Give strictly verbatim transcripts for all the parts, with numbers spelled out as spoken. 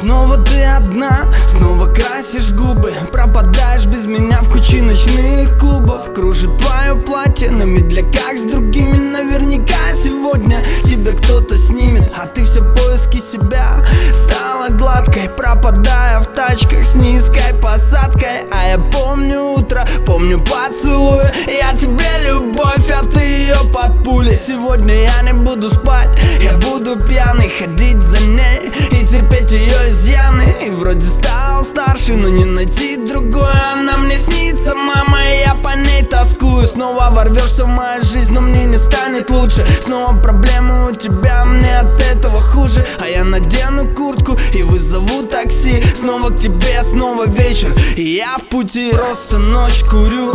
Снова ты одна, снова красишь губы, пропадаешь без меня в куче ночных клубов. Кружит твое платье на медле, как с другими. Наверняка сегодня тебя кто-то снимет, а ты все в поиске себя. Стала гладкой, пропадая в тачках с низкой посадкой. А я помню утро, помню поцелуй. Я тебе любовь, а ты ее под пулей. Сегодня я не буду спать, я буду пьяный, ходить за ней и терпеть ее изъяны. И вроде стал старше, но не найти другую. Она мне снится, мама, и я по ней тоскую. Снова ворвешься в мою жизнь, но мне не станет лучше. Снова проблемы у тебя, мне от этого хуже. А я надену куртку и вызову такси. Снова к тебе, снова вечер, и я в пути. Просто ночь курю,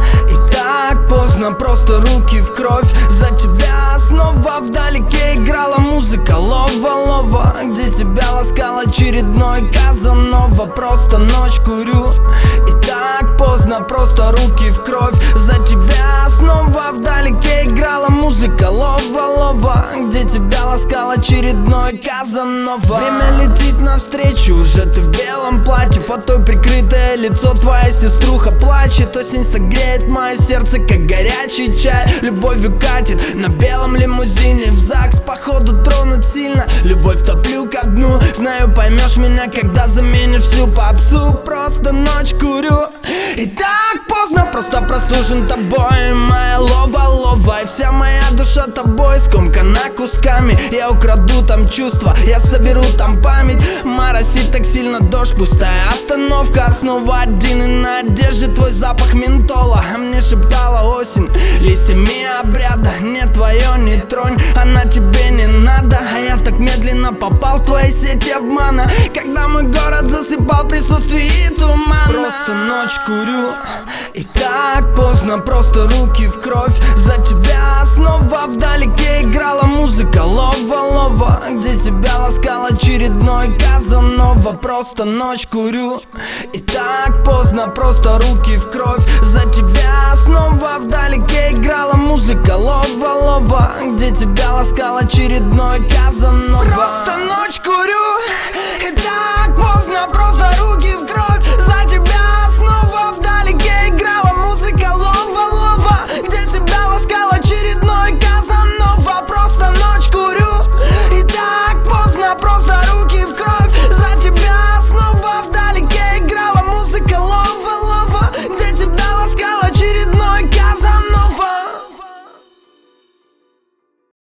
и так поздно, просто руки в кровь. За тебя снова вдалеке играла музыка Лова-Лова, где тебя ласкал очередной Казанова. Просто ночь курю, и так поздно, просто руки в кровь. За тебя снова вдалеке играла музыка Лова-Лова, где тебя ласкал очередной Казанова. Время летит навстречу, уже ты в белом платье, фатой прикрытое лицо, твоя сеструха плачет. Осень согреет мое сердце, как горячий чай. Любовью катит на белом лимузине в ЗАГС, походу тронут сильно. Любовь топлю ко дну, знаю, поймешь меня, когда заменишь всю попсу. Просто ночь курю, и так поздно, просто простужен тобой, моя Лова-Лова. И вся моя душа тобой скомкана кусками. Я украду там чувства, я соберу там память. Моросит так сильно дождь, пустая остановка. Снова один, и на одежде твой запах ментола. А мне шептала осень листьями обряда: не твое, не тронь, она тебе не надо. А я так медленно попал в твои сети обмана, когда мой город засыпал присутствие тумана. Просто ночь курю, и так поздно, просто руки в кровь. За тебя снова вдалеке играла музыка Лова-Лова, где тебя ласкал очередной Казанова. Просто ночь курю, и так поздно, просто руки в кровь. За тебя снова вдалеке играла музыка Лова-Лова, где тебя ласкал очередной Казанова.